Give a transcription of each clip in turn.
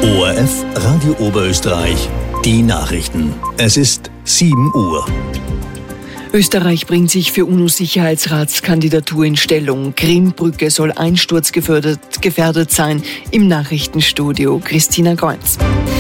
ORF Radio Oberösterreich, die Nachrichten. Es ist 7 Uhr. Österreich bringt sich für UNO-Sicherheitsratskandidatur in Stellung. Krimbrücke soll einsturzgefährdet sein. Im Nachrichtenstudio Christina Goenz.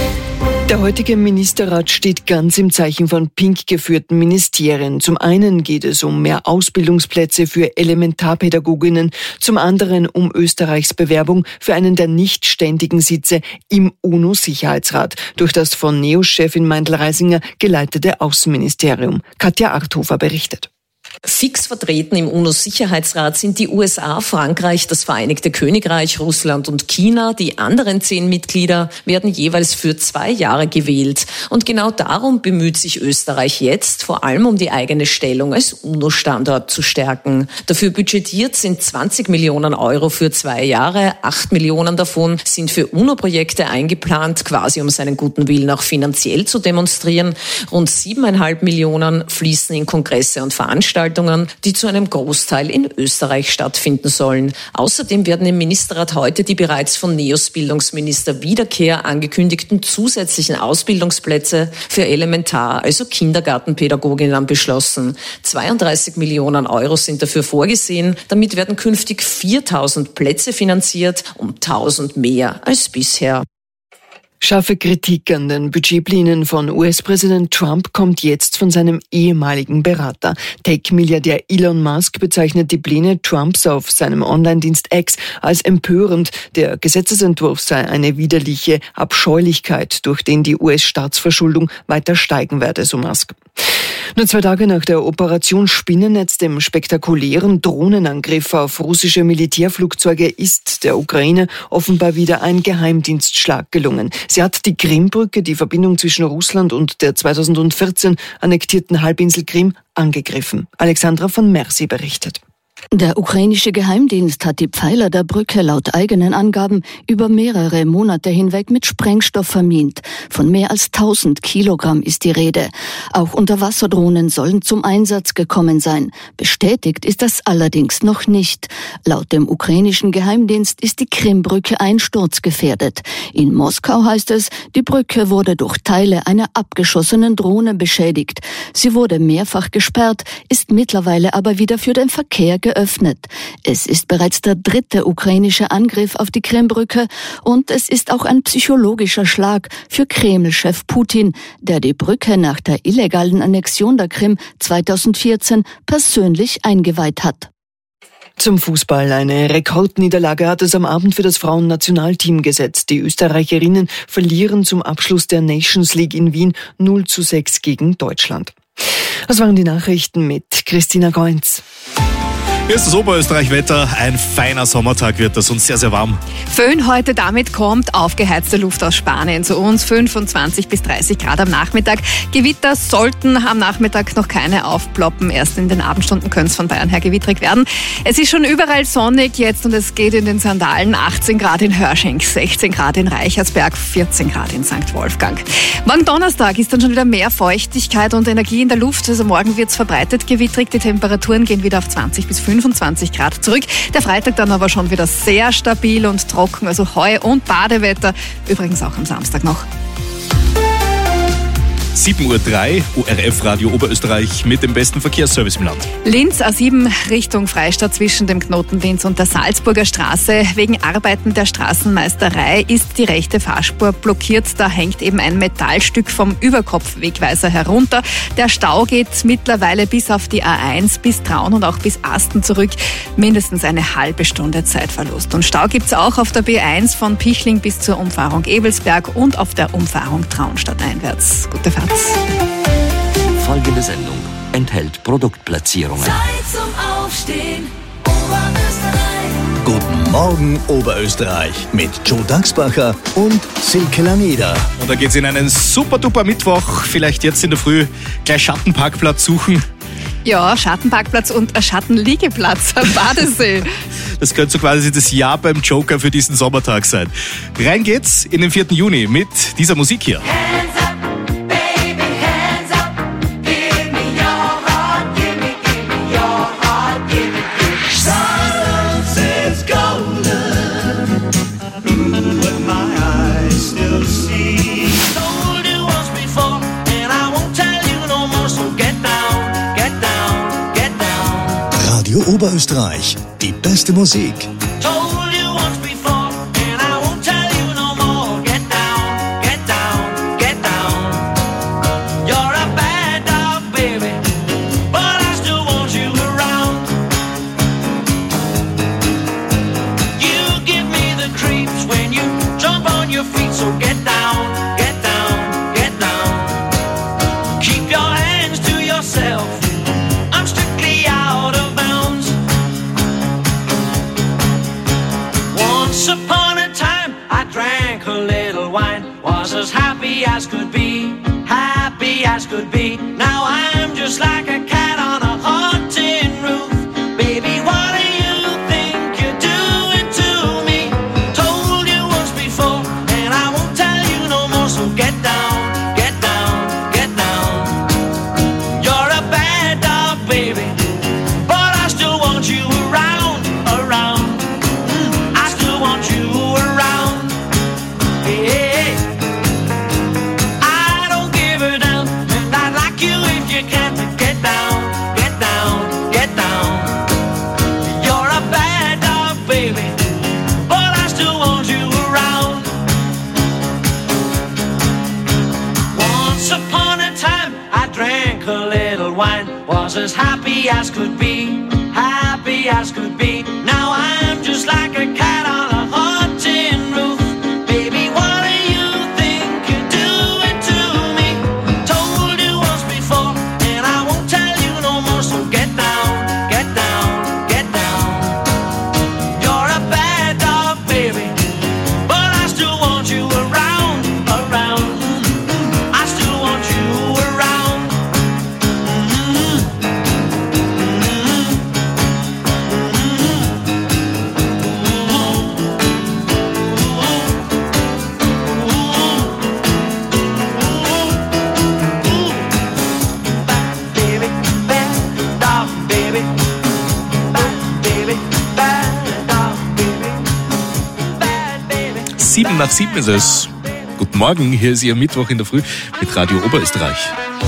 Der heutige Ministerrat steht ganz im Zeichen von pink geführten Ministerien. Zum einen geht es um mehr Ausbildungsplätze für Elementarpädagoginnen, zum anderen um Österreichs Bewerbung für einen der nicht ständigen Sitze im UNO-Sicherheitsrat durch das von NEOS-Chefin Meindl-Reisinger geleitete Außenministerium. Katja Arthofer berichtet. Fix vertreten im UNO-Sicherheitsrat sind die USA, Frankreich, das Vereinigte Königreich, Russland und China. Die anderen 10 Mitglieder werden jeweils für 2 Jahre gewählt. Und genau darum bemüht sich Österreich jetzt, vor allem um die eigene Stellung als UNO-Standort zu stärken. Dafür budgetiert sind 20 Millionen Euro für 2 Jahre. 8 Millionen davon sind für UNO-Projekte eingeplant, quasi um seinen guten Willen auch finanziell zu demonstrieren. Rund 7,5 Millionen fließen in Kongresse und Veranstaltungen, die zu einem Großteil in Österreich stattfinden sollen. Außerdem werden im Ministerrat heute die bereits von NEOS-Bildungsminister Wiederkehr angekündigten zusätzlichen Ausbildungsplätze für Elementar-, also Kindergartenpädagoginnen beschlossen. 32 Millionen Euro sind dafür vorgesehen. Damit werden künftig 4.000 Plätze finanziert, um 1.000 mehr als bisher. Scharfe Kritik an den Budgetplänen von US-Präsident Trump kommt jetzt von seinem ehemaligen Berater. Tech-Milliardär Elon Musk bezeichnet die Pläne Trumps auf seinem Online-Dienst X als empörend. Der Gesetzesentwurf sei eine widerliche Abscheulichkeit, durch den die US-Staatsverschuldung weiter steigen werde, so Musk. Nur 2 Tage nach der Operation Spinnennetz, dem spektakulären Drohnenangriff auf russische Militärflugzeuge, ist der Ukraine offenbar wieder ein Geheimdienstschlag gelungen. Sie hat die Krimbrücke, die Verbindung zwischen Russland und der 2014 annektierten Halbinsel Krim, angegriffen. Alexandra von Mercy berichtet. Der ukrainische Geheimdienst hat die Pfeiler der Brücke laut eigenen Angaben über mehrere Monate hinweg mit Sprengstoff vermint. Von mehr als 1000 Kilogramm ist die Rede. Auch Unterwasserdrohnen sollen zum Einsatz gekommen sein. Bestätigt ist das allerdings noch nicht. Laut dem ukrainischen Geheimdienst ist die Krimbrücke einsturzgefährdet. In Moskau heißt es, die Brücke wurde durch Teile einer abgeschossenen Drohne beschädigt. Sie wurde mehrfach gesperrt, ist mittlerweile aber wieder für den Verkehr geöffnet. Es ist bereits der 3. ukrainische Angriff auf die Krimbrücke und es ist auch ein psychologischer Schlag für Kreml-Chef Putin, der die Brücke nach der illegalen Annexion der Krim 2014 persönlich eingeweiht hat. Zum Fußball. Eine Rekordniederlage hat es am Abend für das Frauennationalteam gesetzt. Die Österreicherinnen verlieren zum Abschluss der Nations League in Wien 0:6 gegen Deutschland. Das waren die Nachrichten mit Christina Goenz. Hier ist das Oberösterreich-Wetter. Ein feiner Sommertag wird das und sehr, sehr warm. Föhn heute, damit kommt aufgeheizte Luft aus Spanien zu uns. 25 bis 30 Grad am Nachmittag. Gewitter sollten am Nachmittag noch keine aufploppen. Erst in den Abendstunden könnte es von Bayern her gewittrig werden. Es ist schon überall sonnig jetzt und es geht in den Sandalen. 18 Grad in Hörsching, 16 Grad in Reichersberg, 14 Grad in St. Wolfgang. Morgen Donnerstag ist dann schon wieder mehr Feuchtigkeit und Energie in der Luft. Also morgen wird es verbreitet gewittrig. Die Temperaturen gehen wieder auf 20 bis 25 Grad zurück. Der Freitag dann aber schon wieder sehr stabil und trocken, also Heu- und Badewetter. Übrigens auch am Samstag noch. 7:03 Uhr, ORF Radio Oberösterreich mit dem besten Verkehrsservice im Land. Linz A7 Richtung Freistadt zwischen dem Knoten Linz und der Salzburger Straße. Wegen Arbeiten der Straßenmeisterei ist die rechte Fahrspur blockiert. Da hängt eben ein Metallstück vom Überkopfwegweiser herunter. Der Stau geht mittlerweile bis auf die A1, bis Traun und auch bis Asten zurück. Mindestens eine halbe Stunde Zeitverlust. Und Stau gibt's auch auf der B1 von Pichling bis zur Umfahrung Ebelsberg und auf der Umfahrung Traunstadt einwärts. Gute Fahrt. Folgende Sendung enthält Produktplatzierungen. Zeit zum Aufstehen, Oberösterreich. Guten Morgen Oberösterreich mit Joe Dachsbacher und Silke Laneda. Und da geht's in einen super-duper Mittwoch. Vielleicht jetzt in der Früh gleich Schattenparkplatz suchen. Ja, Schattenparkplatz und ein Schattenliegeplatz am Badesee. Das könnte so quasi das Jahr beim Joker für diesen Sommertag sein. Rein geht's in den 4. Juni mit dieser Musik hier. Silence is golden, but my eyes still Oberösterreich. Die beste Musik. As could be. Now I'm just like a cat on a hot tin roof. Baby, what do you think you're doing to me? Told you once before, and I won't tell you no more. So get down, get down, get down. You're a bad dog, baby, but I still want you around, around. I still want you around. Hey. Was as happy as could be, happy as could be. Now I'm just like a cat on a hot tin roof. Baby, what do you think you're doing to me? Told you once before, and I won't tell you no more. So get down, get down, get down. You're a bad dog, baby, but I still want you around, around. I still want you around. Nach 7 ist es. Guten Morgen, hier ist Ihr Mittwoch in der Früh mit Radio Oberösterreich.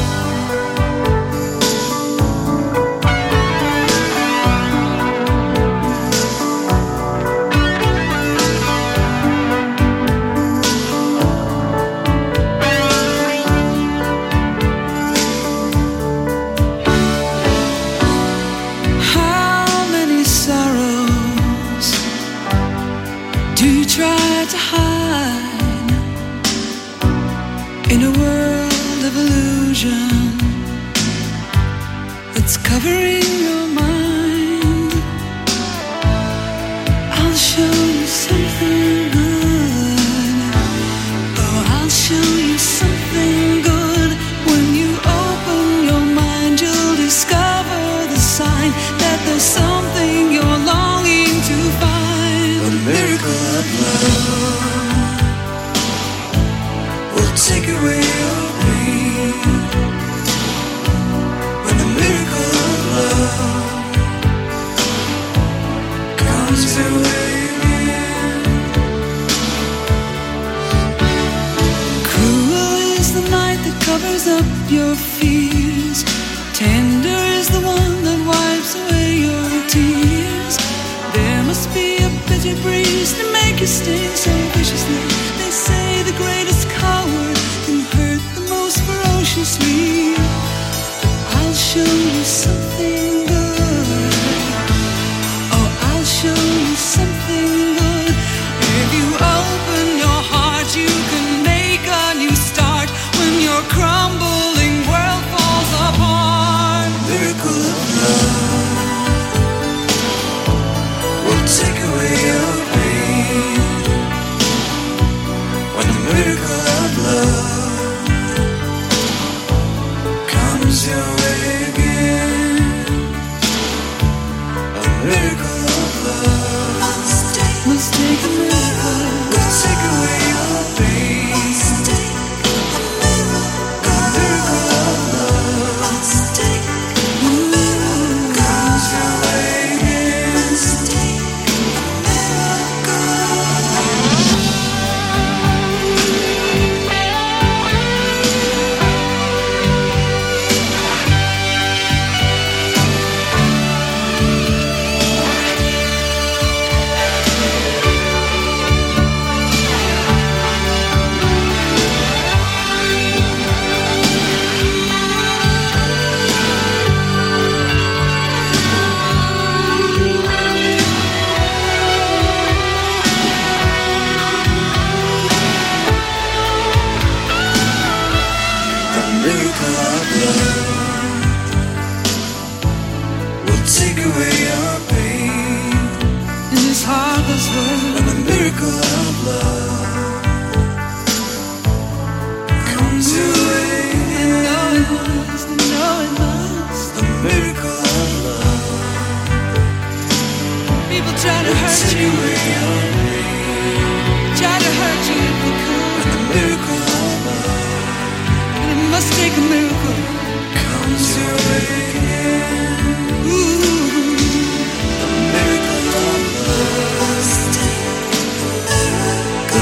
In a world of illusion that's covering your mind, I'll show you something good. Oh, I'll show you something good. When you open your mind, you'll discover the sign that there's something you're longing to find. A miracle of love take away your pain. When the miracle of love comes your way again. Cruel is the night that covers up your fears. Tender is the one that wipes away your tears. There must be a bitter breeze to make you sting so viciously. They say the greatest coward can hurt the most ferociously. I'll show you something good. Oh, I'll show you something good. If you open your heart, you can make a new start. When your crumbling world falls apart, miracle of love will take away your pain. When the miracle of love comes your way again.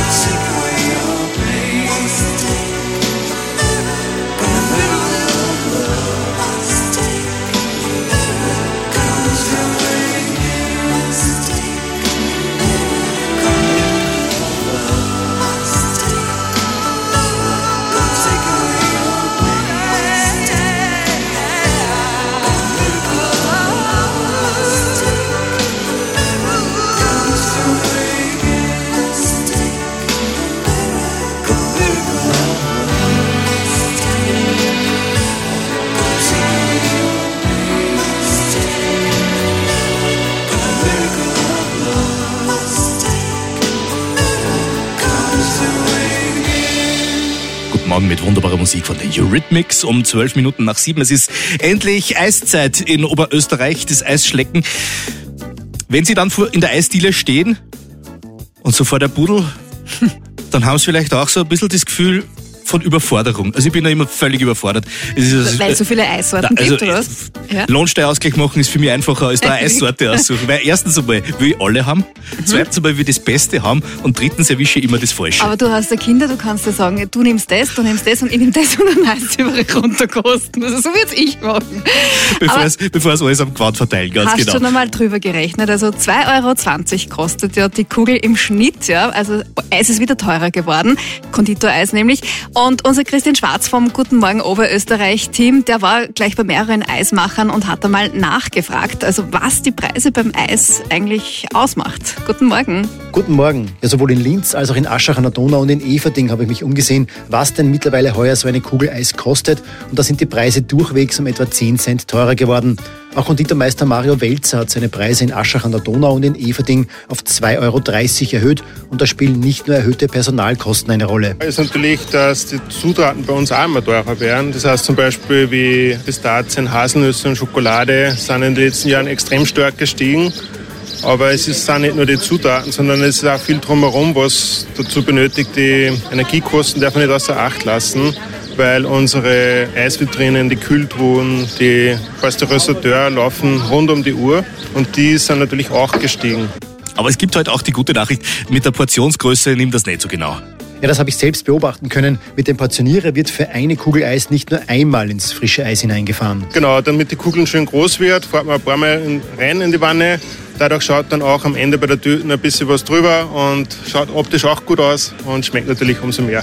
Mit wunderbarer Musik von den Eurythmics um 12 Minuten nach 7. Es ist endlich Eiszeit in Oberösterreich, das Eisschlecken. Wenn Sie dann in der Eisdiele stehen und so vor der Pudel, dann haben Sie vielleicht auch so ein bisschen das Gefühl von Überforderung. Also ich bin da immer völlig überfordert. Weil es so viele Eissorten gibt, oder was? Ja? Lohnsteuerausgleich machen ist für mich einfacher, als da eine Eissorte aussuchen. Weil erstens einmal will ich alle haben, zweitens einmal will ich das Beste haben und drittens erwische ich immer das Falsche. Aber du hast ja Kinder, du kannst ja sagen, du nimmst das und ich nehme das und dann heißt es überall runterkosten. Also so würde ich machen. Bevor es alles am Quad verteilen, ganz hast genau. Hast du schon einmal drüber gerechnet? Also 2,20 € kostet ja die Kugel im Schnitt. Ja? Also Eis ist wieder teurer geworden, Konditoreis nämlich. Und unser Christian Schwarz vom Guten Morgen Oberösterreich-Team, der war gleich bei mehreren Eismachern und hat einmal nachgefragt, also was die Preise beim Eis eigentlich ausmacht. Guten Morgen. Guten Morgen. Ja, sowohl in Linz als auch in Aschach an der Donau und in Everding habe ich mich umgesehen, was denn mittlerweile heuer so eine Kugel Eis kostet. Und da sind die Preise durchwegs um etwa 10 Cent teurer geworden. Auch Konditormeister Mario Welzer hat seine Preise in Aschach an der Donau und in Everding auf 2,30 € erhöht. Und da spielen nicht nur erhöhte Personalkosten eine Rolle. Es ist natürlich, dass die Zutaten bei uns auch immer teurer werden. Das heißt zum Beispiel wie Pistazien, Haselnüsse und Schokolade sind in den letzten Jahren extrem stark gestiegen. Aber es sind nicht nur die Zutaten, sondern es ist auch viel drumherum, was dazu benötigt. Die Energiekosten darf man nicht außer Acht lassen, weil unsere Eisvitrinen, die Kühltruhen, die Pasteurisateur laufen rund um die Uhr und die sind natürlich auch gestiegen. Aber es gibt heute auch die gute Nachricht, mit der Portionsgröße nimmt das nicht so genau. Ja, das habe ich selbst beobachten können. Mit dem Portionierer wird für eine Kugel Eis nicht nur einmal ins frische Eis hineingefahren. Genau, damit die Kugeln schön groß wird, fährt man ein paar Mal rein in die Wanne. Dadurch schaut dann auch am Ende bei der Tüte ein bisschen was drüber und schaut optisch auch gut aus und schmeckt natürlich umso mehr.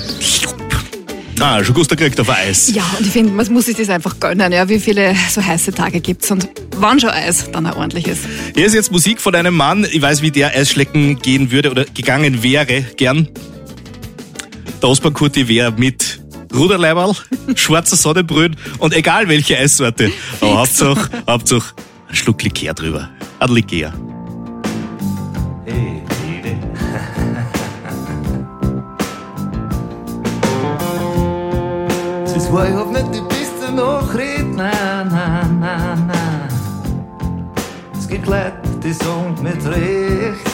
Schon Guster kriegt auf Eis. Ja, und ich finde, man muss sich das einfach gönnen, ja, wie viele so heiße Tage gibt es und wann schon Eis dann auch ordentlich ist. Hier ist jetzt Musik von einem Mann, ich weiß, wie der Eisschlecken gehen würde oder gegangen wäre, gern. Der Osman-Kurti wäre mit Ruderleiberl, schwarzer Sonnenbrühen und egal welche Eissorte. Aber Hauptsache ein Schluck Likör drüber. Ein Likör. Hey, Baby. Es war überhaupt nicht die beste Nachricht, nein. Es gibt Leute, die sagen mit Recht,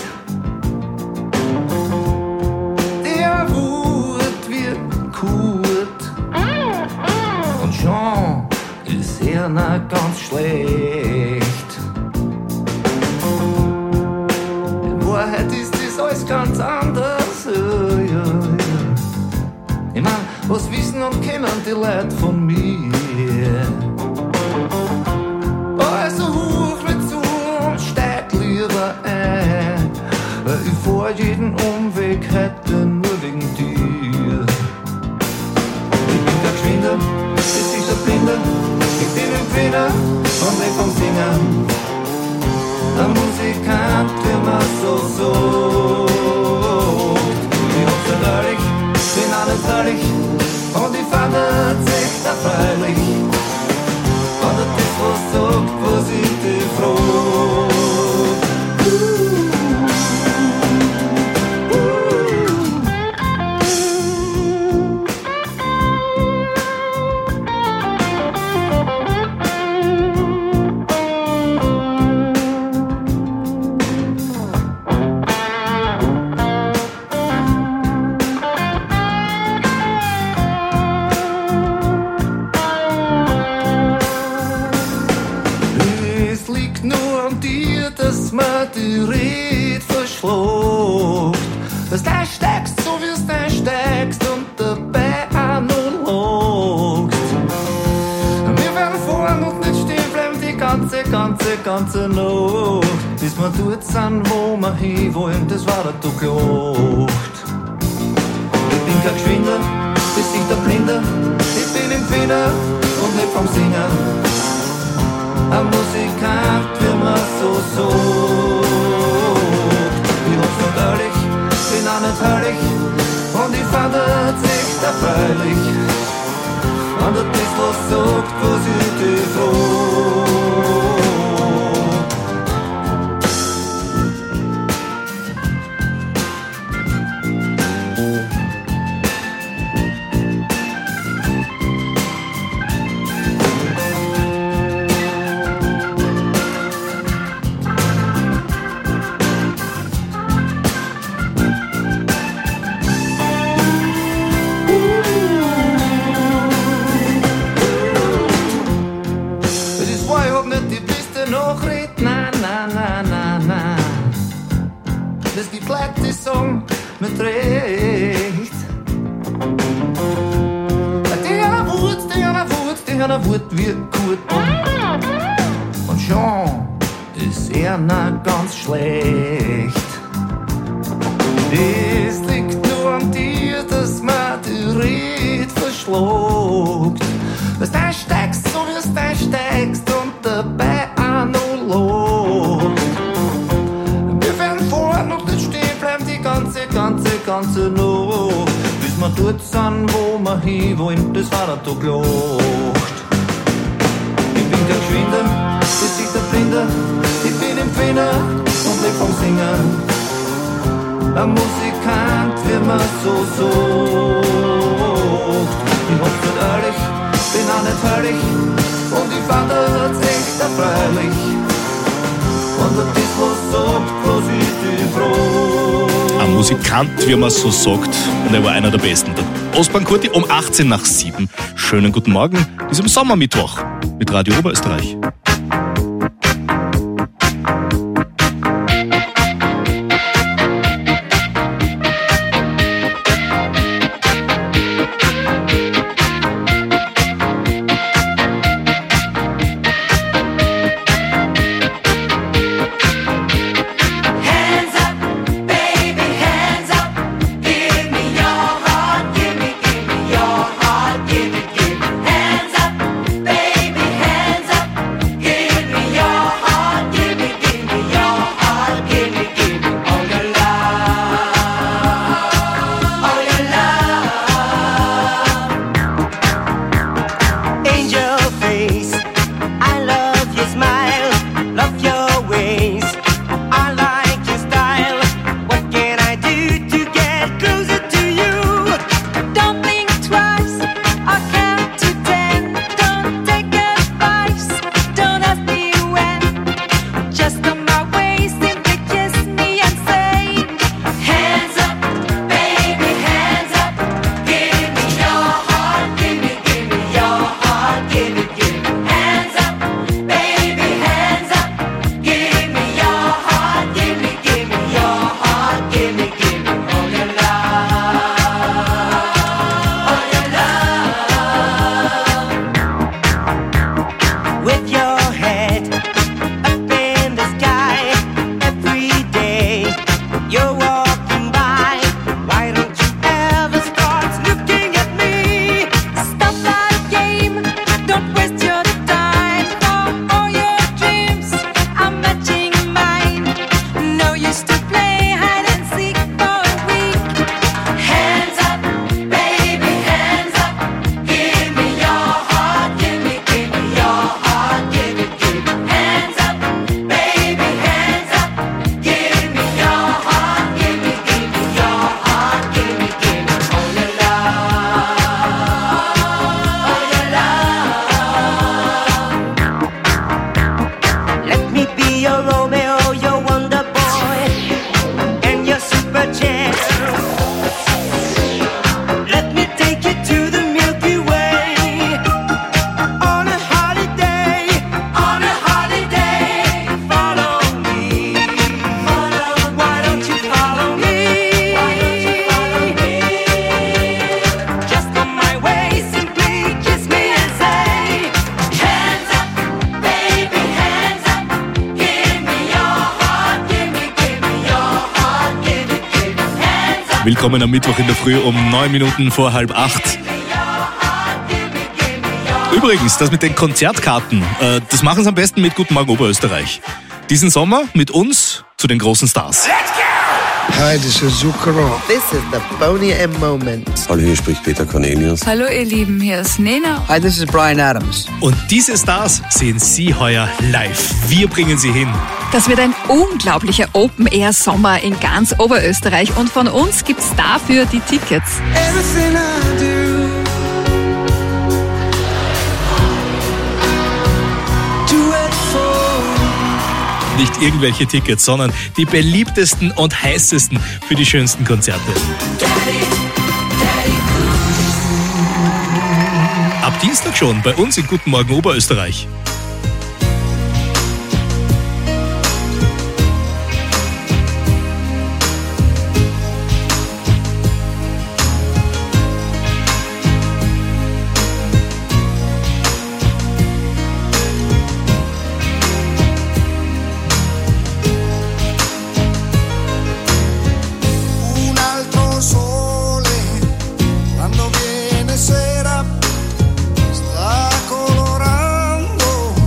der Wut wird gut und schon ist er nicht ganz schlecht. In Wahrheit ist das alles ganz anders. Ich mein, was wissen und kennen die Leute von mir? Also hoch mit zu und steig lieber ein. Ich fahr jeden Umweg heute nur wegen dir. Ich bin der Geschwinder, das ist der Blinder. Ich bin ein Gewinner und weg vom Singen. Der Musikant, der man so. Ich hab's nicht ehrlich, bin alles ehrlich und ich fand es echt erfreulich. Oder das, was sagt, was ich dich froh. ganze Nacht, bis wir dort sind, wo wir hinwollen, das war der Tag Nacht. Ich bin kein Geschwinder, bis ich der Blinder, ich bin Empfänger und nicht vom Singen. Ein Musikant, wie man so sagt. Ich hab's nicht ehrlich, bin auch nicht herrlich und ich fand es echt erfreulich. Und das, was sagt, was ich dich frag. Mit Recht. Die einer Wut wird gut und schon ist er noch ganz schlecht. Das liegt nur an dir, dass man die Rede verschluckt. Was da steigst, so wie es da steigst und dabei auch noch lobt. Wir werden vorn und nicht stehen bleiben die ganze Nacht, bis wir dort sind, wo wir hinwollen, das war der Tag Nacht. Ich bin kein Geschwinder, bis ich der Blinder, ich bin Empfänger und nicht vom Singen. Ein Musikant, wie man so sagt. Ich hab's nicht ehrlich, bin auch nicht herrlich und ich fand es echt erfreulich. Und das, was sagt, was ich dich frag. Ein Musikant, wie man so sagt, und er war einer der Besten. Der Osman Kurti um 7:18. Schönen guten Morgen, diesem Sommermittwoch mit Radio Oberösterreich. Hands up, baby, hands up. Willkommen am Mittwoch in der Früh um 9 Minuten vor 7:30. Übrigens, das mit den Konzertkarten, das machen sie am besten mit Guten Morgen Oberösterreich. Diesen Sommer mit uns zu den großen Stars. Hi, this is Zucchero. This is the Boney M Moment. Hallo, hier spricht Peter Cornelius. Hallo ihr Lieben, hier ist Nena. Hi, this is Bryan Adams. Und diese Stars sehen Sie heuer live. Wir bringen sie hin. Das wird ein unglaublicher Open-Air-Sommer in ganz Oberösterreich und von uns gibt's dafür die Tickets. Everything I do, do it for. Nicht irgendwelche Tickets, sondern die beliebtesten und heißesten für die schönsten Konzerte. Ab Dienstag schon bei uns in Guten Morgen Oberösterreich. Quando viene sera sta colorando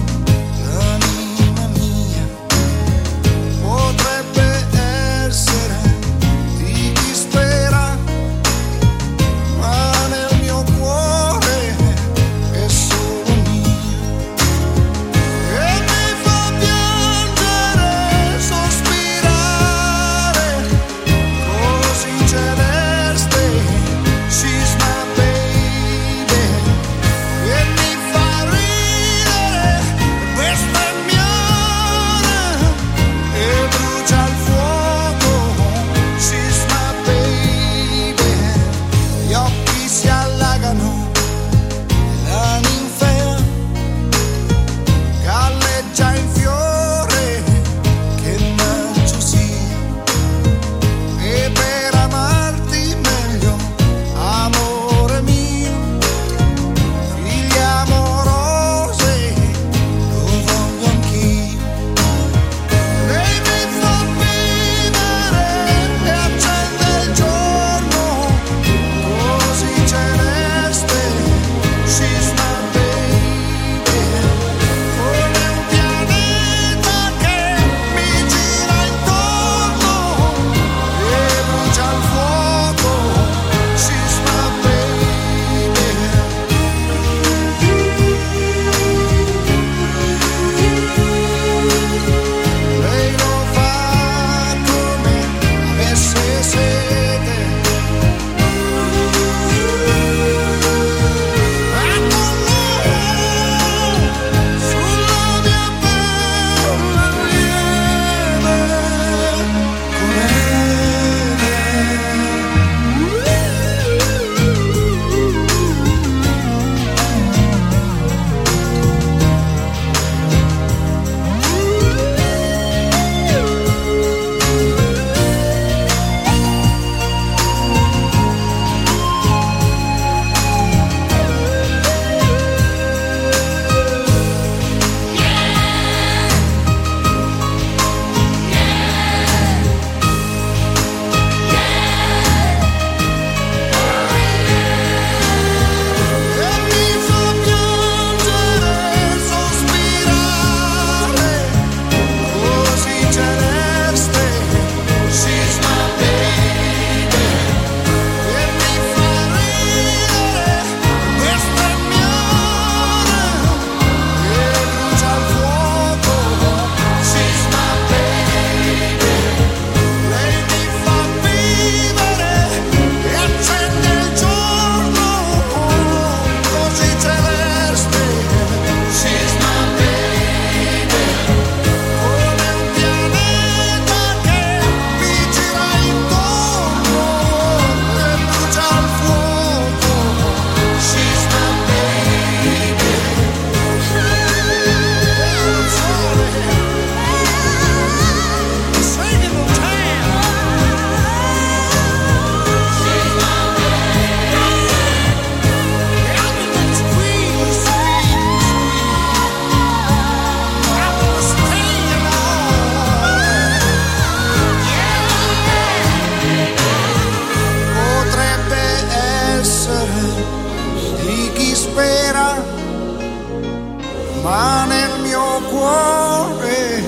ma nel mio cuore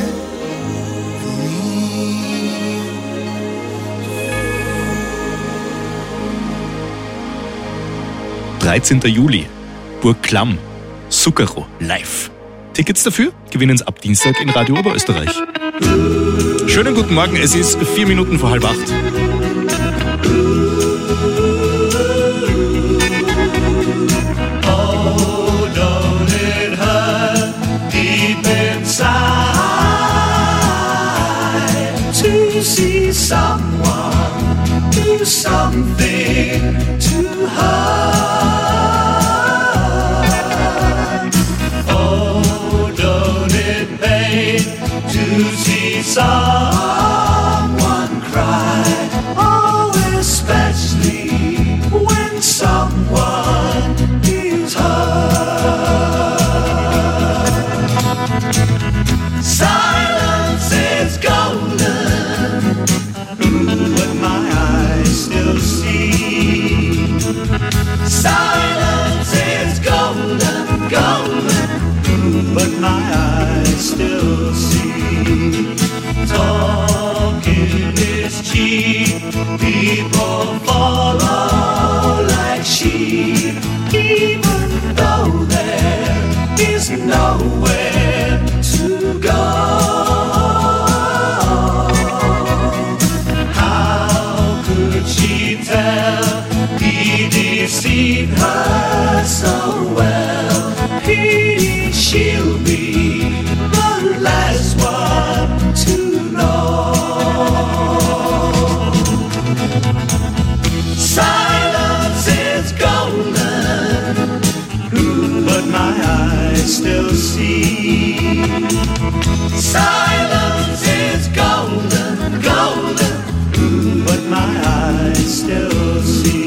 13. Juli, Burg Klamm, Zucchero live. Tickets dafür gewinnen Sie ab Dienstag in Radio Oberösterreich. Schönen guten Morgen, es ist 4 Minuten vor 7:30. Oh, don't it hurt deep inside to see someone do something to her? Oh, don't it pain to see someone cry? Oh, especially when someone is hurt. Silence is golden, but my eyes still see. Silence is golden, golden, but my eyes still see. Talking is cheap, people follow like sheep, even though there is nowhere to go. How could she tell he deceived her so well? She'll be the last one to know. Silence is golden, but my eyes still see. Silence is golden, golden, but my eyes still see.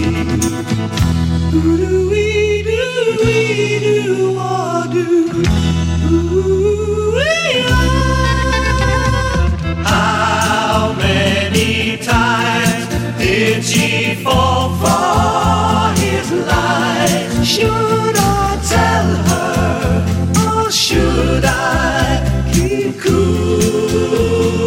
How many times did she fall for his lie? Should I tell her, or should I keep cool?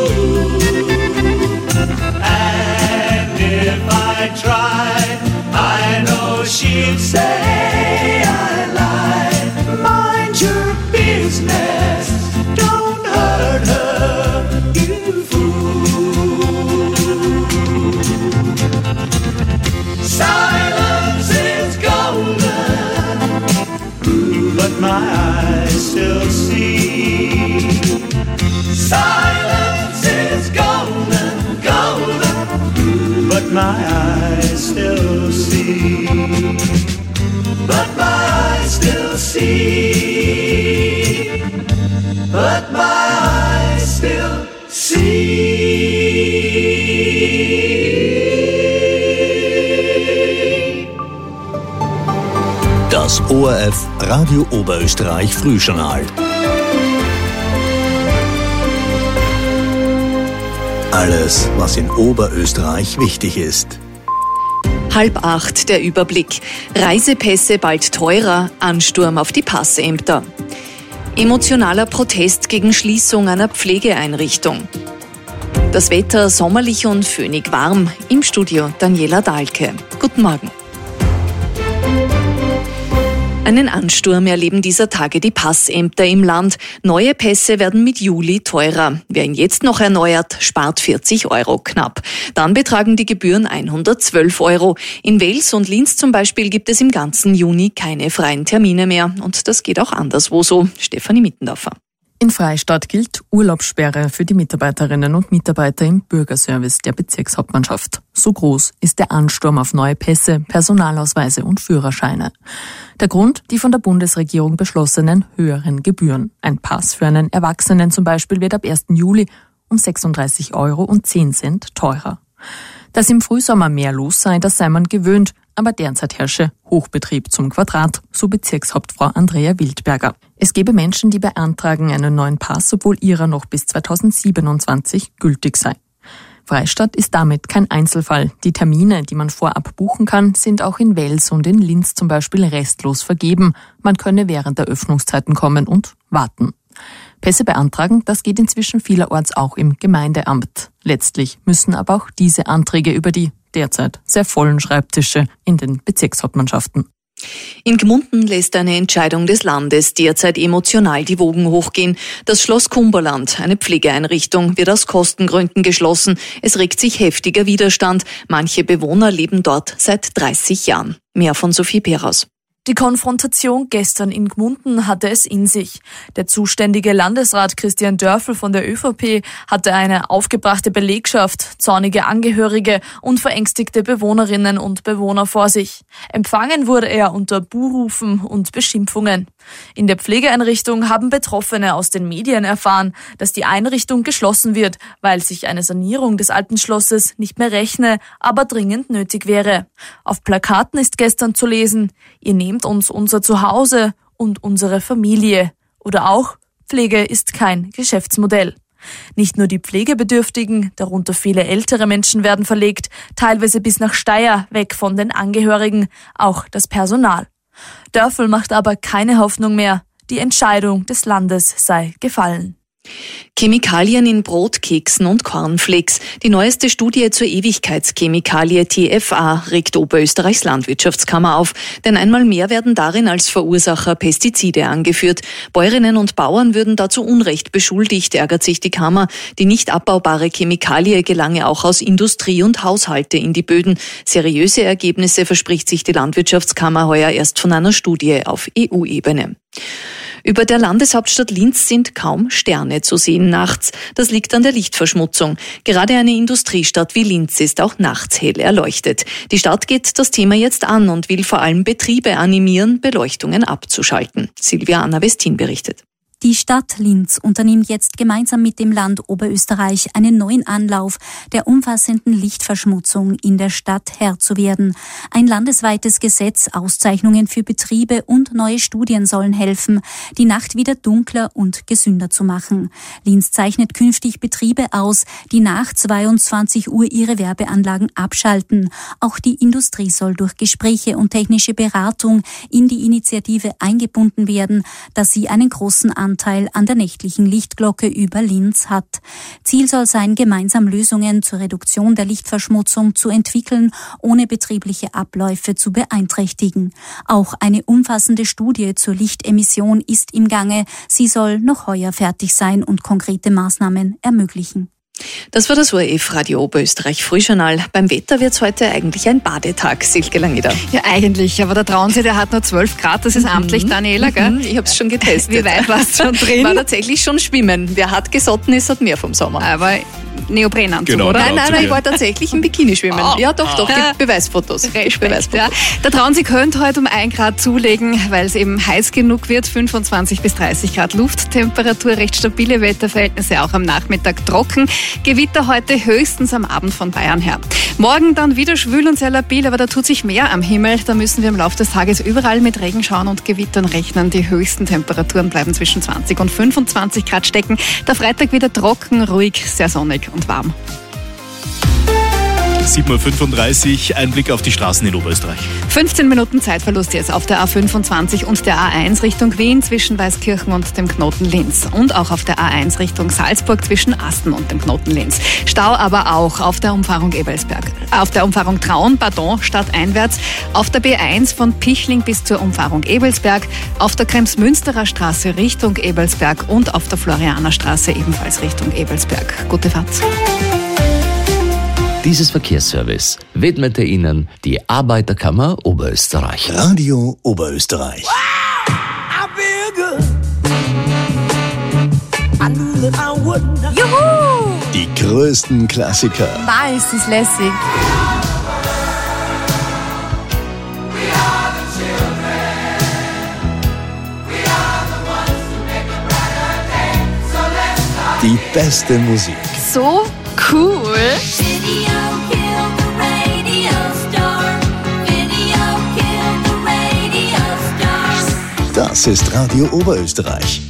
And if I tried, I know she'd say I lied. Mind your business, don't hurt her, you fool. Silence is golden, but my eyes still see. Silence is golden, golden, but my eyes still see. But my eyes still see. But my eyes still see. Das ORF Radio Oberösterreich Frühjournal. Alles, was in Oberösterreich wichtig ist. 7:30 der Überblick. Reisepässe bald teurer, Ansturm auf die Passämter. Emotionaler Protest gegen Schließung einer Pflegeeinrichtung. Das Wetter sommerlich und föhnig warm. Im Studio Daniela Dahlke. Guten Morgen. Einen Ansturm erleben dieser Tage die Passämter im Land. Neue Pässe werden mit Juli teurer. Wer ihn jetzt noch erneuert, spart 40 € knapp. Dann betragen die Gebühren 112 €. In Wels und Linz zum Beispiel gibt es im ganzen Juni keine freien Termine mehr. Und das geht auch anderswo so. Stefanie Mittendorfer. In Freistadt gilt Urlaubssperre für die Mitarbeiterinnen und Mitarbeiter im Bürgerservice der Bezirkshauptmannschaft. So groß ist der Ansturm auf neue Pässe, Personalausweise und Führerscheine. Der Grund, die von der Bundesregierung beschlossenen höheren Gebühren. Ein Pass für einen Erwachsenen zum Beispiel wird ab 1. Juli um 36,10 € teurer. Dass im Frühsommer mehr los sei, das sei man gewöhnt, aber derzeit herrsche Hochbetrieb zum Quadrat, so Bezirkshauptfrau Andrea Wildberger. Es gebe Menschen, die beantragen einen neuen Pass, obwohl ihrer noch bis 2027 gültig sei. Freistadt ist damit kein Einzelfall. Die Termine, die man vorab buchen kann, sind auch in Wels und in Linz zum Beispiel restlos vergeben. Man könne während der Öffnungszeiten kommen und warten. Pässe beantragen, das geht inzwischen vielerorts auch im Gemeindeamt. Letztlich müssen aber auch diese Anträge über die derzeit sehr vollen Schreibtische in den Bezirkshauptmannschaften. In Gmunden lässt eine Entscheidung des Landes derzeit emotional die Wogen hochgehen. Das Schloss Kumberland, eine Pflegeeinrichtung, wird aus Kostengründen geschlossen. Es regt sich heftiger Widerstand. Manche Bewohner leben dort seit 30 Jahren. Mehr von Sophie Peraus. Die Konfrontation gestern in Gmunden hatte es in sich. Der zuständige Landesrat Christian Dörfel von der ÖVP hatte eine aufgebrachte Belegschaft, zornige Angehörige und verängstigte Bewohnerinnen und Bewohner vor sich. Empfangen wurde er unter Buhrufen und Beschimpfungen. In der Pflegeeinrichtung haben Betroffene aus den Medien erfahren, dass die Einrichtung geschlossen wird, weil sich eine Sanierung des alten Schlosses nicht mehr rechne, aber dringend nötig wäre. Auf Plakaten ist gestern zu lesen: Ihr nehmt uns unser Zuhause und unsere Familie. Oder auch: Pflege ist kein Geschäftsmodell. Nicht nur die Pflegebedürftigen, darunter viele ältere Menschen, werden verlegt, teilweise bis nach Steyr, weg von den Angehörigen, auch das Personal. Dörfel macht aber keine Hoffnung mehr. Die Entscheidung des Landes sei gefallen. Chemikalien in Brot, Keksen und Cornflakes. Die neueste Studie zur Ewigkeitschemikalie TFA regt Oberösterreichs Landwirtschaftskammer auf. Denn einmal mehr werden darin als Verursacher Pestizide angeführt. Bäuerinnen und Bauern würden dazu Unrecht beschuldigt, ärgert sich die Kammer. Die nicht abbaubare Chemikalie gelange auch aus Industrie und Haushalte in die Böden. Seriöse Ergebnisse verspricht sich die Landwirtschaftskammer heuer erst von einer Studie auf EU-Ebene. Über der Landeshauptstadt Linz sind kaum Sterne zu sehen nachts. Das liegt an der Lichtverschmutzung. Gerade eine Industriestadt wie Linz ist auch nachts hell erleuchtet. Die Stadt geht das Thema jetzt an und will vor allem Betriebe animieren, Beleuchtungen abzuschalten. Silvia Anna Westin berichtet. Die Stadt Linz unternimmt jetzt gemeinsam mit dem Land Oberösterreich einen neuen Anlauf, der umfassenden Lichtverschmutzung in der Stadt Herr zu werden. Ein landesweites Gesetz, Auszeichnungen für Betriebe und neue Studien sollen helfen, die Nacht wieder dunkler und gesünder zu machen. Linz zeichnet künftig Betriebe aus, die nach 22 Uhr ihre Werbeanlagen abschalten. Auch die Industrie soll durch Gespräche und technische Beratung in die Initiative eingebunden werden, dass sie einen großen Anteil an der nächtlichen Lichtglocke über Linz hat. Ziel soll sein, gemeinsam Lösungen zur Reduktion der Lichtverschmutzung zu entwickeln, ohne betriebliche Abläufe zu beeinträchtigen. Auch eine umfassende Studie zur Lichtemission ist im Gange. Sie soll noch heuer fertig sein und konkrete Maßnahmen ermöglichen. Das war das ORF Radio Oberösterreich Frühjournal. Beim Wetter wird es heute eigentlich ein Badetag, Silke Langeder. Ja, eigentlich, aber der Traunsee, der hat nur 12 Grad, das ist amtlich, Daniela, gell? Ich habe es schon getestet. Wie weit warst du schon drin? War tatsächlich schon schwimmen. Wer hart gesotten ist, hat mehr vom Sommer. Aber Neoprenanzug, genau, oder? Nein, ich war tatsächlich im Bikini schwimmen. Ja, doch, gibt Beweisfotos. Ja. Der Traunsee könnte heute um 1 Grad zulegen, weil es eben heiß genug wird. 25 bis 30 Grad Lufttemperatur, recht stabile Wetterverhältnisse, auch am Nachmittag trocken. Gewitter heute höchstens am Abend von Bayern her. Morgen dann wieder schwül und sehr labil, aber da tut sich mehr am Himmel. Da müssen wir im Laufe des Tages überall mit Regenschauern und Gewittern rechnen. Die höchsten Temperaturen bleiben zwischen 20 und 25 Grad stecken. Der Freitag wieder trocken, ruhig, sehr sonnig und warm. 7:35 Uhr, ein Blick auf die Straßen in Oberösterreich. 15 Minuten Zeitverlust jetzt auf der A25 und der A1 Richtung Wien zwischen Weißkirchen und dem Knoten Linz. Und auch auf der A1 Richtung Salzburg zwischen Asten und dem Knoten Linz. Stau aber auch auf der Umfahrung Traun, stadteinwärts. Auf der B1 von Pichling bis zur Umfahrung Ebelsberg. Auf der Krems-Münsterer Straße Richtung Ebelsberg und auf der Florianer Straße ebenfalls Richtung Ebelsberg. Gute Fahrt. Dieses Verkehrsservice widmete Ihnen die Arbeiterkammer Oberösterreich. Radio Oberösterreich. Juhu! Die größten Klassiker. War ist das lässig. Die beste Musik. So cool. Das ist Radio Oberösterreich.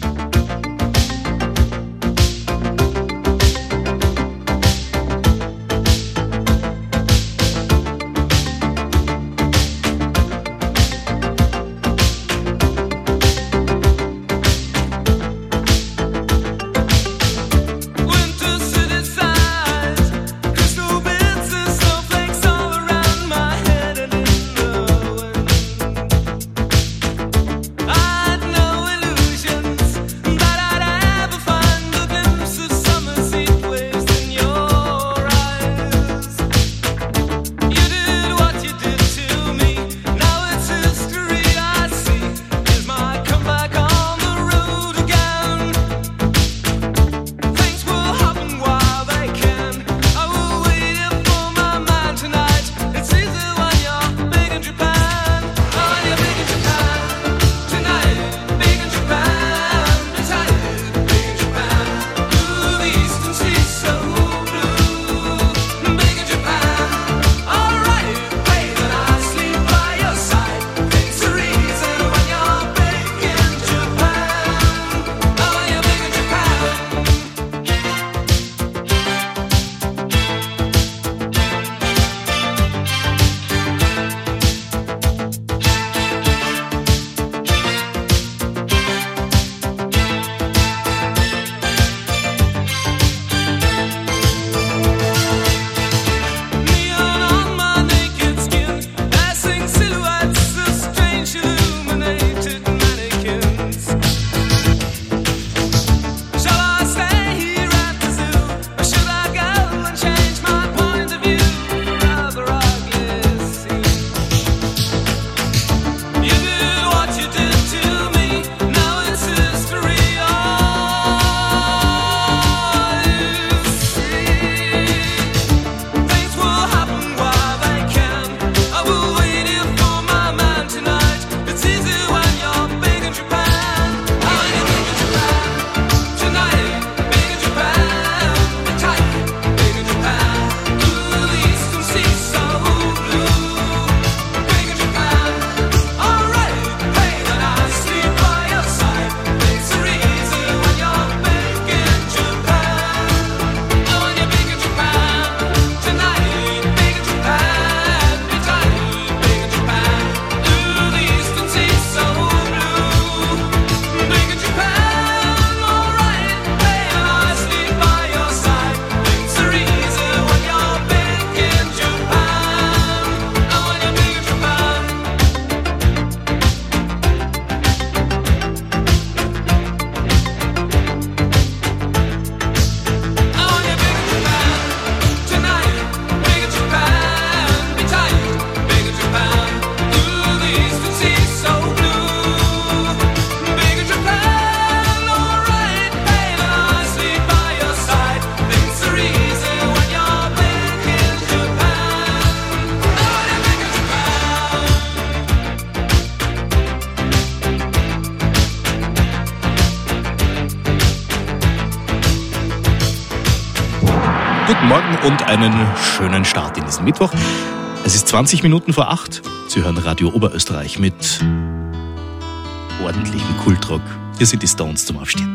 Guten Morgen und einen schönen Start in diesen Mittwoch. Es ist 20 Minuten vor 8. Sie hören Radio Oberösterreich mit ordentlichem Kultrock. Hier sind die Stones zum Aufstehen.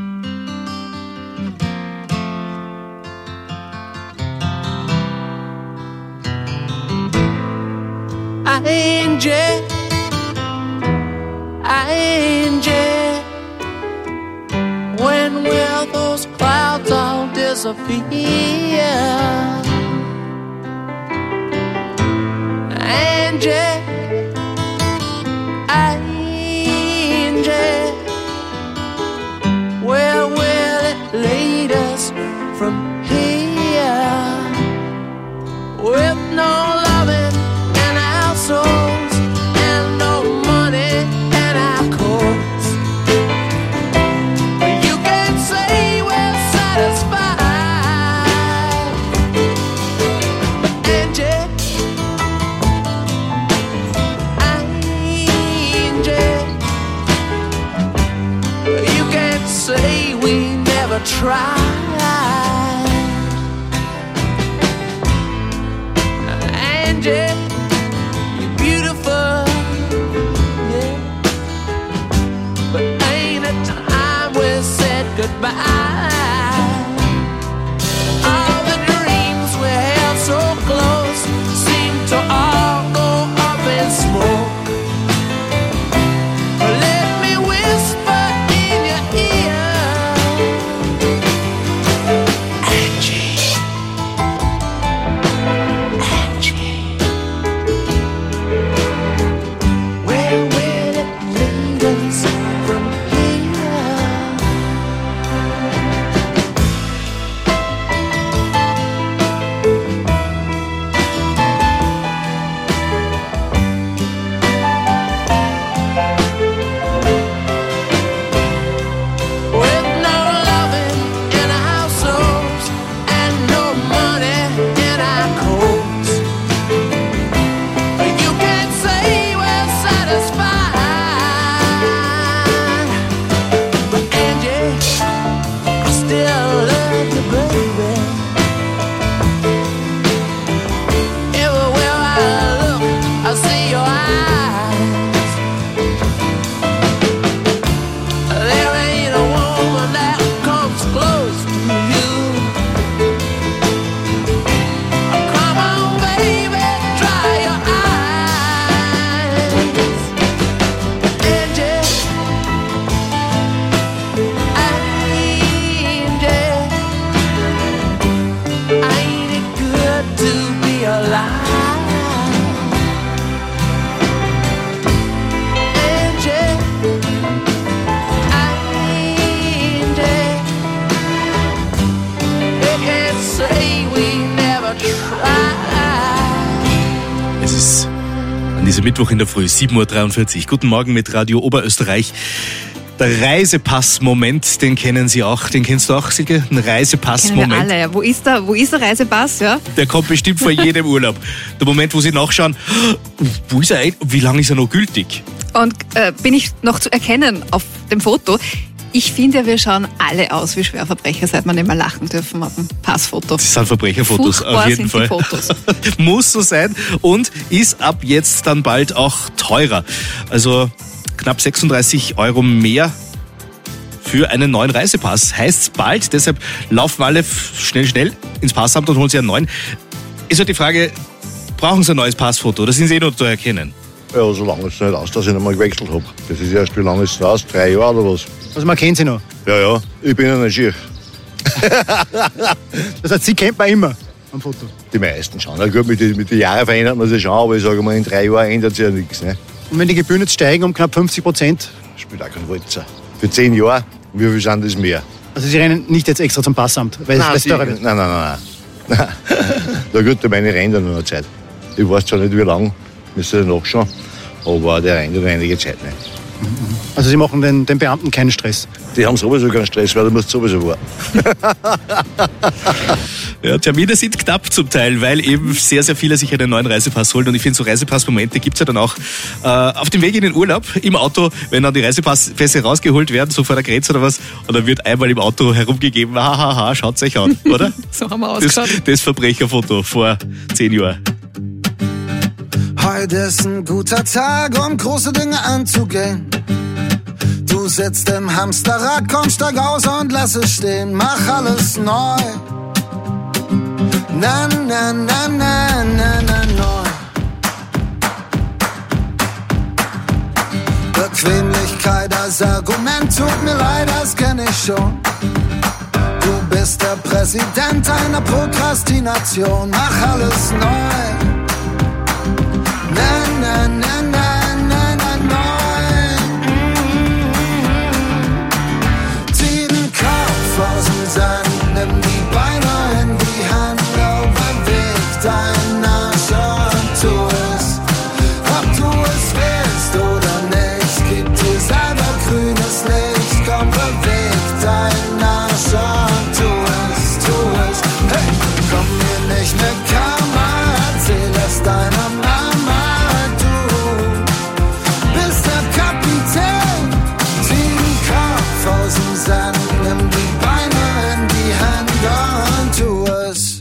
Angel, when will those clouds all disappear? Angel, where will it lead us from here? With no loving in our souls and no money in our courts, you can't say we're satisfied. Angie, you can't say we never tried. Angie, you're beautiful, yeah, but ain't it time we said goodbye? All the dreams we held so close seem to all go up in smoke. Let me whisper in your ear, Angie, where will it lead us from here? With no loving in our souls and no money in our coats, you can't say we're satisfied. But Angie, I still love you, baby. Everywhere I look, I see your eyes. There ain't a woman that comes close to you. Come on, baby, dry your eyes. Angie, ain't it good to be alive? Angie, they can't say we never tried. Es ist an diesem Mittwoch in der Früh, 7.43 Uhr. Guten Morgen mit Radio Oberösterreich. Der Reisepass-Moment, den kennen Sie auch. Den kennst du auch, Silke? Ein Kennen wir Reisepass-Moment. alle. Ja. Wo ist der Reisepass? Ja? Der kommt bestimmt vor jedem Urlaub. Der Moment, wo Sie nachschauen, wo ist er eigentlich? Wie lange ist er noch gültig? Und bin ich noch zu erkennen auf dem Foto? Ich finde, wir schauen alle aus wie Schwerverbrecher, seit wir nicht mehr lachen dürfen auf dem Passfoto. Das sind Verbrecherfotos, Furchtbar auf jeden sind Fall. die Fotos. Muss so sein und ist ab jetzt dann bald auch teurer. Also knapp 36 € mehr für einen neuen Reisepass. Heißt's bald, deshalb laufen alle schnell ins Passamt und holen sich einen neuen. Ist halt die Frage, brauchen Sie ein neues Passfoto oder sind Sie noch zu erkennen? Ja, so lange ist es nicht aus, dass ich nicht mal gewechselt habe. Das ist erst, wie lange ist es aus? 3 Jahre oder was? Also man kennt Sie noch. Ja, ich bin ja nicht schief. Das heißt, Sie kennt man immer am Foto. Die meisten schon. Ja, gut, mit den Jahren verändert man sich schon, aber ich sage mal, in 3 Jahren ändert sich ja nichts. Ne? Und wenn die Gebühren jetzt steigen um knapp 50%? Spielt auch kein Walzer. Für 10 Jahre, wie viel sind das mehr? Also Sie rennen nicht jetzt extra zum Passamt, weil es teurer wird? Nein. Na gut, meine rennen dann noch eine Zeit. Ich weiß zwar nicht, wie lange, müsste ich nachschauen, aber der rennt ja einige Zeit nicht. Also Sie machen den Beamten keinen Stress? Die haben sowieso keinen Stress, weil du musst sowieso warten. Ja, Termine sind knapp zum Teil, weil eben sehr, sehr viele sich einen neuen Reisepass holen. Und ich finde, so Reisepassmomente gibt's ja dann auch auf dem Weg in den Urlaub, im Auto, wenn dann die Reisepasspässe rausgeholt werden, so vor der Grenze oder was, und dann wird einmal im Auto herumgegeben, hahaha, schaut's euch an, oder? So haben wir ausgeschaut. Das Verbrecherfoto vor 10 Jahren. Heute ist ein guter Tag, um große Dinge anzugehen. Du sitzt im Hamsterrad, komm, steig aus und lass es stehen. Mach alles neu. Na, na, na, na, na, na, neu. Bequemlichkeit als Argument, tut mir leid, das kenn ich schon. Du bist der Präsident einer Prokrastination. Mach alles neu. Na, na, na, na, na, na, neu. Zieh den Kopf aus dem Sand, nimm die Beine in die Hand, oh, beweg deinen Arsch und tu es. Ob du es willst oder nicht, gib dir selber grünes Licht, komm, beweg deinen Arsch und tu es. Hey, komm mir nicht mit Karma, erzähl es deiner Mama. Aus dem Sand, nimm die Beine in die Hand und tu es.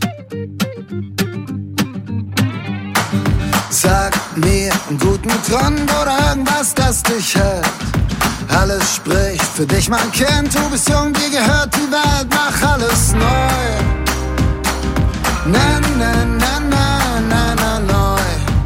Sag mir einen guten Grund oder irgendwas, das dich hält. Alles spricht für dich, mein Kind, du bist jung, dir gehört die Welt, mach alles neu. Na, na, na, na, na, na, neu.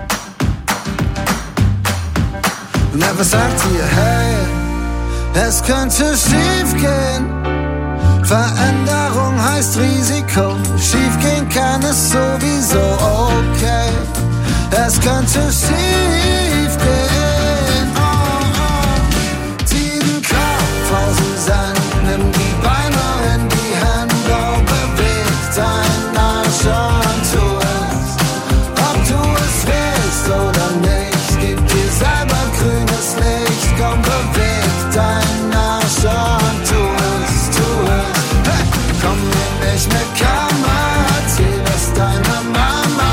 Und etwas sagt dir, hey, es könnte schief gehen. Veränderung heißt Risiko. Schief gehen kann es sowieso, okay. Es könnte schief gehen. Oh, oh. Zieh den Kopf aus dem Sand, nimm die Beine in die Hand, oh, beweg deinen Arsch und tu es. Ob du es willst oder nicht, gib dir selber grünes Licht, komm, beweg deinen Arsch und tu es. Hey, komm mir nicht mit Karma, erzähl es deiner Mama.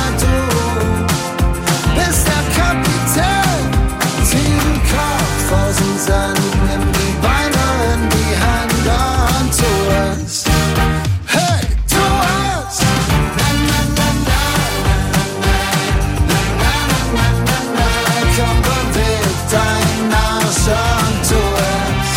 Du bist der Kapitän, zieh den Kopf aus dem Sand, nimm die Beine in die Hand und tu es. Hey, tu es. Komm, beweg deinen Arsch und tu es.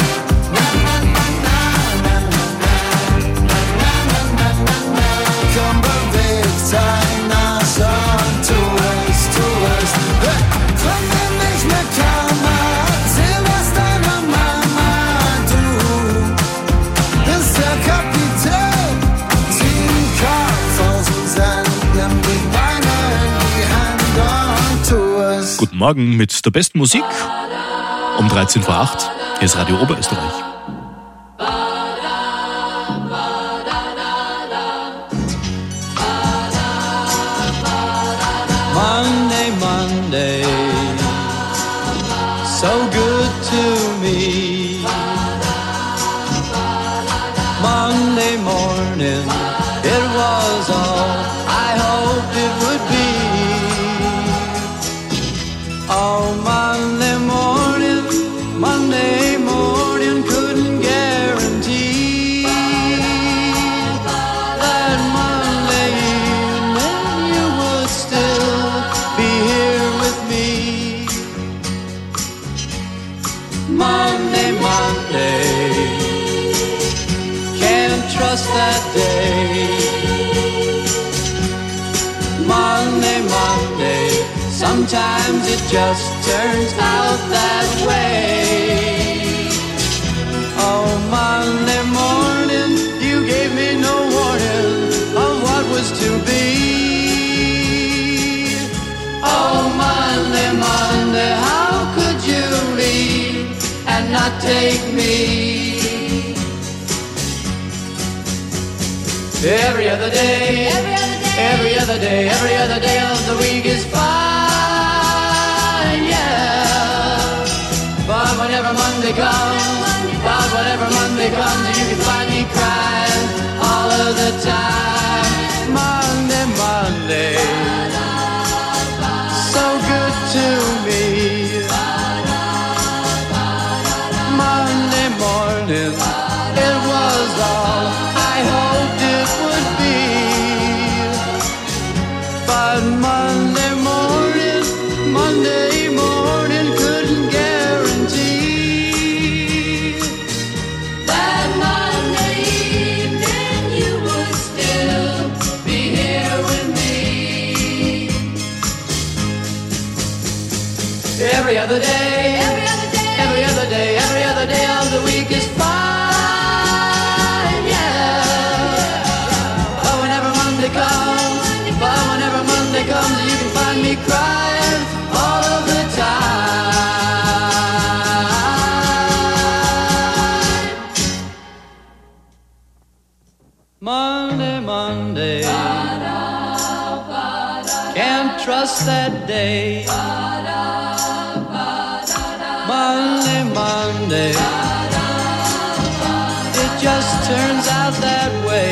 Komm, beweg deinen Arsch und tu es. Hey, komm mir nicht mit Karma, erzähl es deiner Mama. Du bist der Kapitän, zieh den Kopf aus dem Sand, nimm die Beine in die Hand und tu es. Guten Morgen mit der besten Musik um 13 vor 8. Hier ist Radio Oberösterreich. Monday, Monday, so good to me. Monday morning, it was all I hoped it would be. Oh, Monday morning, couldn't guarantee that Monday evening you would still be here with me. Monday, can't trust that day. Monday, sometimes it just turns out that way. Oh, Monday morning, you gave me no warning of what was to be. Oh, Monday, how could you leave and not take me? Every other day, every other day of the week is fine, yeah. But when Monday comes, but whenever Monday comes, you can find me crying all of the time. Monday, Monday, so good to me. Monday morning, it was all I hoped it would be. But Monday morning couldn't guarantee that Monday evening you would still be here with me. Every other day, every other day of the week is fine, yeah. But whenever Monday comes, you can find me crying all of the time. Monday, can't trust that day. Monday, it just turns out that way.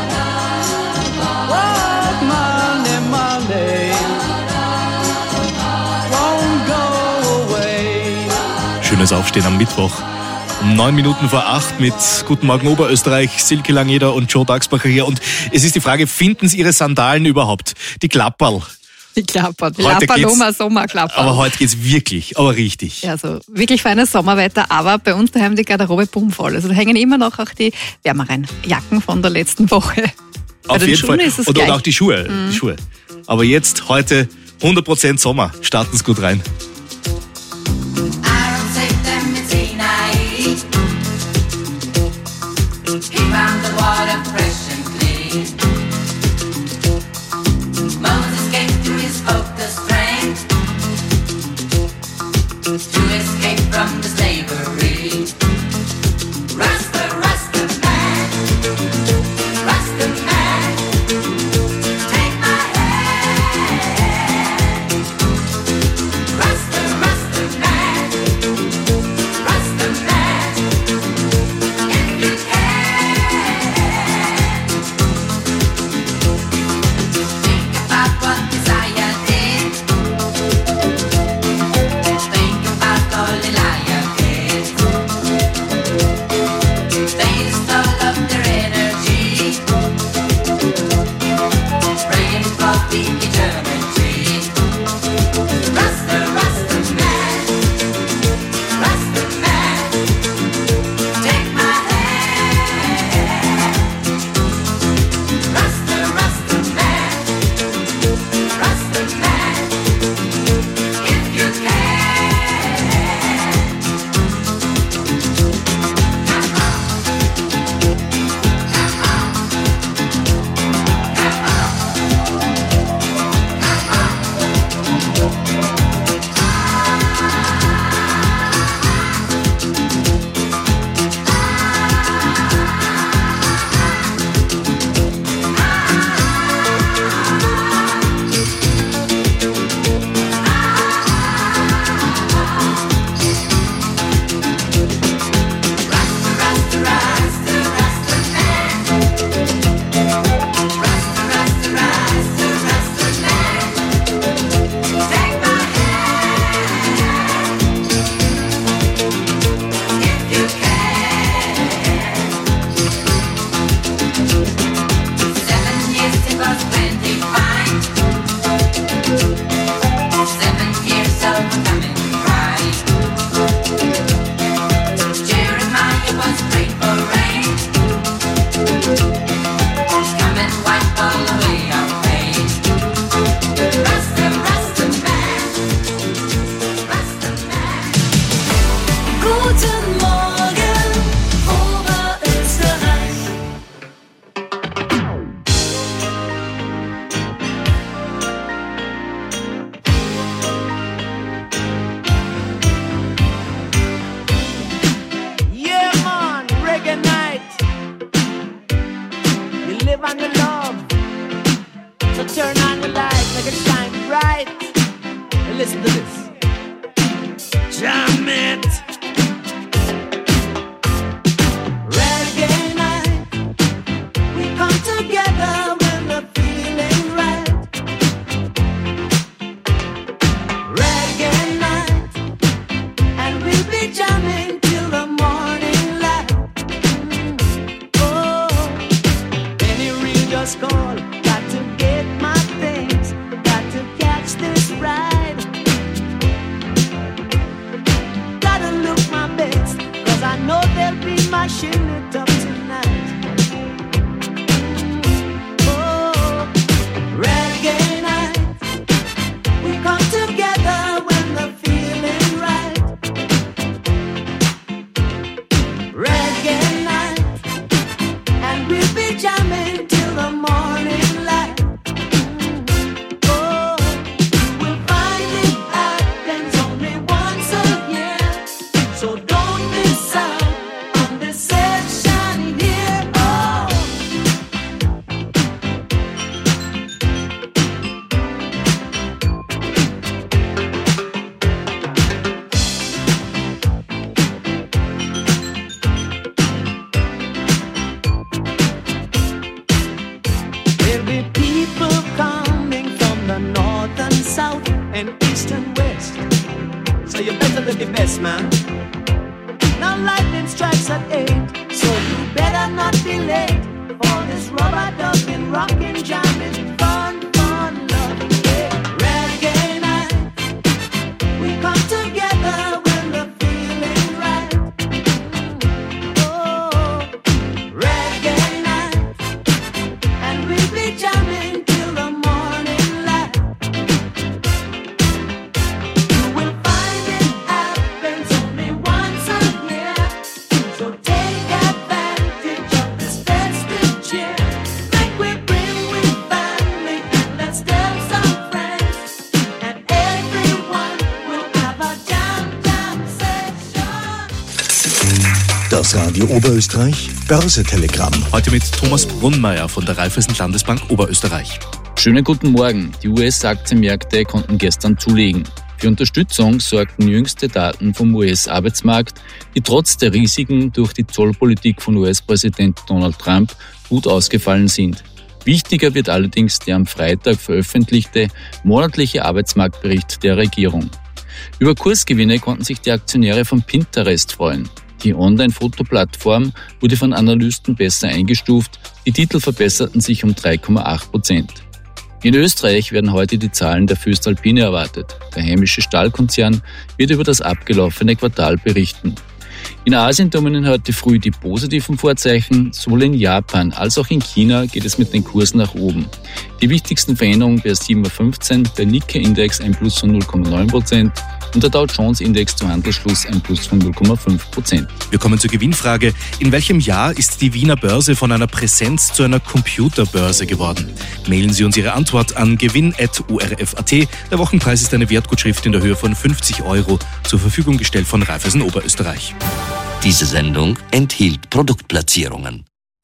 Oh, Monday, won't go away. Schönes Aufstehen am Mittwoch. Um 9 Minuten vor 8 mit Guten Morgen Oberösterreich, Silke Langeder und Joe Dagsbacher hier. Und es ist die Frage, finden Sie Ihre Sandalen überhaupt? Die Klapperl. Die Klapperl, Sommerklapperl. Aber heute geht's wirklich, aber richtig. Ja, so wirklich feines Sommerwetter, aber bei uns daheim die Garderobe bummvoll. Also da hängen immer noch auch die wärmeren Jacken von der letzten Woche. Auf jeden Fall. Ist es und gleich. auch die Schuhe. Die Schuhe. Aber jetzt, heute 100% Sommer. Starten Sie gut rein. To escape from the slavery. Rasta man, take my hand. Rasta man, if you can. Think about what Isaiah did. Think about all Elijah did. They used all of their energy, praying for the eternity. Rasta man, take my hand. Rasta man, if you can. Listen to this. Jam it. be jamming till the morning light. Oh, any real just call. Got to get my things, got to catch this ride. Gotta look my best, 'cause I know they'll be mashing it up tonight. Oh, reggae night, we come together when the feeling right. Reggae night, and we'll be jamming till the morning light. Oh, you will find it happens only once a year, so don't miss out on this session here. Oh. There'll be people coming from the north and south and east and west, so you better look your best, man. Now lightning strikes at 8, so you better not be late for this rubber ducking, rockin', jamming, fun, fun, loving, yeah. Reggae night, we come together when the feeling right. Oh, reggae night, and we'll be jamming till the morning light. You will find it happens only once a year, so take advantage of this festive cheer. Make we bring with family and let's tell some friends, and everyone will have a jam session. Das Radio Oberösterreich Börsetelegramm. Heute mit Thomas Brunnmeier von der Raiffeisen Landesbank Oberösterreich. Schönen guten Morgen. Die US-Aktienmärkte konnten gestern zulegen. Für Unterstützung sorgten jüngste Daten vom US-Arbeitsmarkt, die trotz der Risiken durch die Zollpolitik von US-Präsident Donald Trump gut ausgefallen sind. Wichtiger wird allerdings der am Freitag veröffentlichte monatliche Arbeitsmarktbericht der Regierung. Über Kursgewinne konnten sich die Aktionäre von Pinterest freuen. Die Online-Fotoplattform wurde von Analysten besser eingestuft, die Titel verbesserten sich um 3,8%. In Österreich werden heute die Zahlen der Voestalpine erwartet. Der heimische Stahlkonzern wird über das abgelaufene Quartal berichten. In Asien dominieren heute früh die positiven Vorzeichen. Sowohl in Japan als auch in China geht es mit den Kursen nach oben. Die wichtigsten Veränderungen bei 7.15 Uhr, der Nikkei-Index ein Plus von 0,9% und der Dow Jones-Index zum Handelsschluss ein Plus von 0,5%. Wir kommen zur Gewinnfrage. In welchem Jahr ist die Wiener Börse von einer Präsenz zu einer Computerbörse geworden? Mailen Sie uns Ihre Antwort an gewinn@urf.at. Der Wochenpreis ist eine Wertgutschrift in der Höhe von 50 € zur Verfügung gestellt von Raiffeisen Oberösterreich. Diese Sendung enthielt Produktplatzierungen.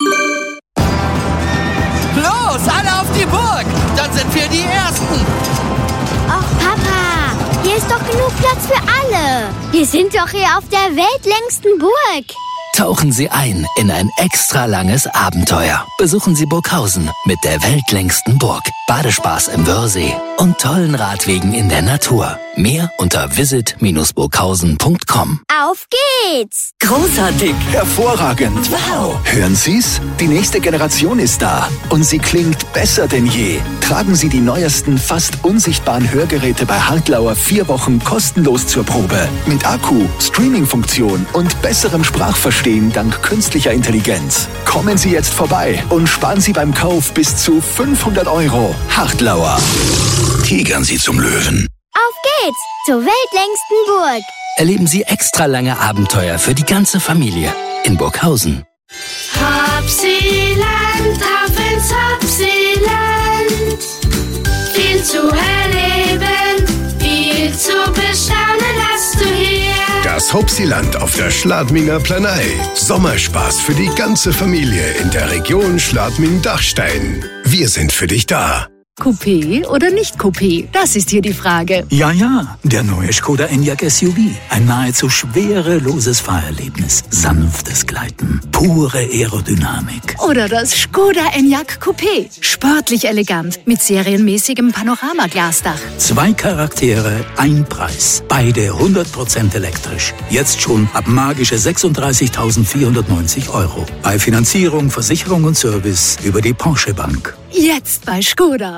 Los, alle auf die Burg! Dann sind wir die Ersten! Och, Papa, hier ist doch genug Platz für alle. Wir sind doch hier auf der weltlängsten Burg. Tauchen Sie ein in ein extra langes Abenteuer. Besuchen Sie Burghausen mit der weltlängsten Burg, Badespaß im Wörthsee und tollen Radwegen in der Natur. Mehr unter visit-burghausen.com. Auf geht's! Großartig! Hervorragend! Wow! Hören Sie's? Die nächste Generation ist da und sie klingt besser denn je. Tragen Sie die neuesten, fast unsichtbaren Hörgeräte bei Hartlauer 4 Wochen kostenlos zur Probe. Mit Akku, Streaming-Funktion und besserem Sprachverstehen dank künstlicher Intelligenz. Kommen Sie jetzt vorbei und sparen Sie beim Kauf bis zu 500 €. Hartlauer. Tigern Sie zum Löwen. Auf geht's zur weltlängsten Burg. Erleben Sie extra lange Abenteuer für die ganze Familie in Burghausen. Hopsiland, auf ins Hopsiland. Viel zu erleben, viel zu bestaunen hast du hier. Das Hopsiland auf der Schladminger Planei. Sommerspaß für die ganze Familie in der Region Schladming-Dachstein. Wir sind für dich da. Coupé oder nicht Coupé? Das ist hier die Frage. Ja, der neue Skoda Enyaq SUV. Ein nahezu schwereloses Fahrerlebnis. Sanftes Gleiten. Pure Aerodynamik. Oder das Skoda Enyaq Coupé. Sportlich elegant. Mit serienmäßigem Panoramaglasdach. 2 Charaktere, ein Preis. Beide 100% elektrisch. Jetzt schon ab magische 36.490 €. Bei Finanzierung, Versicherung und Service über die Porsche Bank. Jetzt bei Skoda.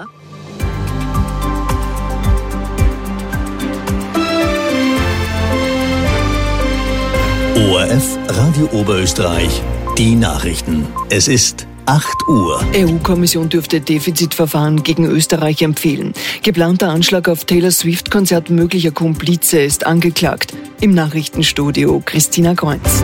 ORF Radio Oberösterreich, die Nachrichten. Es ist 8 Uhr. EU-Kommission dürfte Defizitverfahren gegen Österreich empfehlen. Geplanter Anschlag auf Taylor Swift-Konzert möglicher Komplize ist angeklagt. Im Nachrichtenstudio Christina Kreuz.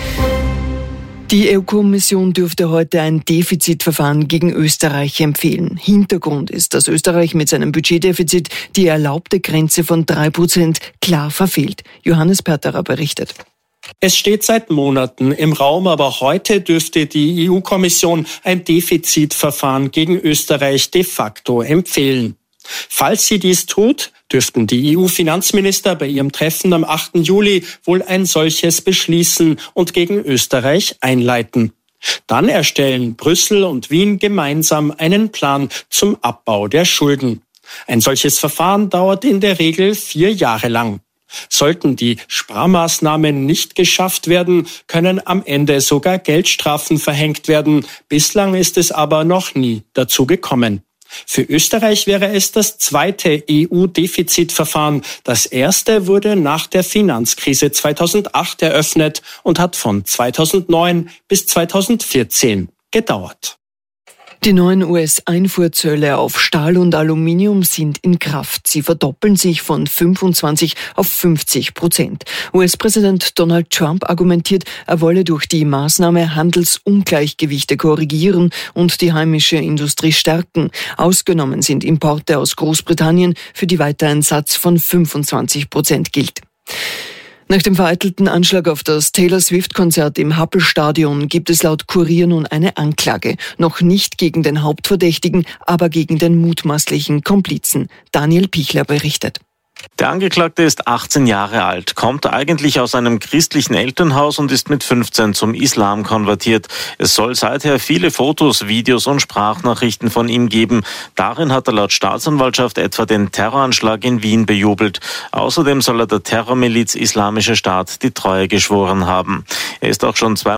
Die EU-Kommission dürfte heute ein Defizitverfahren gegen Österreich empfehlen. Hintergrund ist, dass Österreich mit seinem Budgetdefizit die erlaubte Grenze von 3% klar verfehlt. Johannes Perterer berichtet. Es steht seit Monaten im Raum, aber heute dürfte die EU-Kommission ein Defizitverfahren gegen Österreich de facto empfehlen. Falls sie dies tut, dürften die EU-Finanzminister bei ihrem Treffen am 8. Juli wohl ein solches beschließen und gegen Österreich einleiten. Dann erstellen Brüssel und Wien gemeinsam einen Plan zum Abbau der Schulden. Ein solches Verfahren dauert in der Regel 4 Jahre lang. Sollten die Sparmaßnahmen nicht geschafft werden, können am Ende sogar Geldstrafen verhängt werden. Bislang ist es aber noch nie dazu gekommen. Für Österreich wäre es das 2. EU-Defizitverfahren. Das erste wurde nach der Finanzkrise 2008 eröffnet und hat von 2009 bis 2014 gedauert. Die neuen US-Einfuhrzölle auf Stahl und Aluminium sind in Kraft. Sie verdoppeln sich von 25 auf 50%. US-Präsident Donald Trump argumentiert, er wolle durch die Maßnahme Handelsungleichgewichte korrigieren und die heimische Industrie stärken. Ausgenommen sind Importe aus Großbritannien, für die weiter ein Satz von 25% gilt. Nach dem vereitelten Anschlag auf das Taylor Swift-Konzert im Happel-Stadion gibt es laut Kurier nun eine Anklage. Noch nicht gegen den Hauptverdächtigen, aber gegen den mutmaßlichen Komplizen. Daniel Pichler berichtet. Der Angeklagte ist 18 Jahre alt, kommt eigentlich aus einem christlichen Elternhaus und ist mit 15 zum Islam konvertiert. Es soll seither viele Fotos, Videos und Sprachnachrichten von ihm geben. Darin hat er laut Staatsanwaltschaft etwa den Terroranschlag in Wien bejubelt. Außerdem soll er der Terrormiliz Islamischer Staat die Treue geschworen haben. Er ist auch schon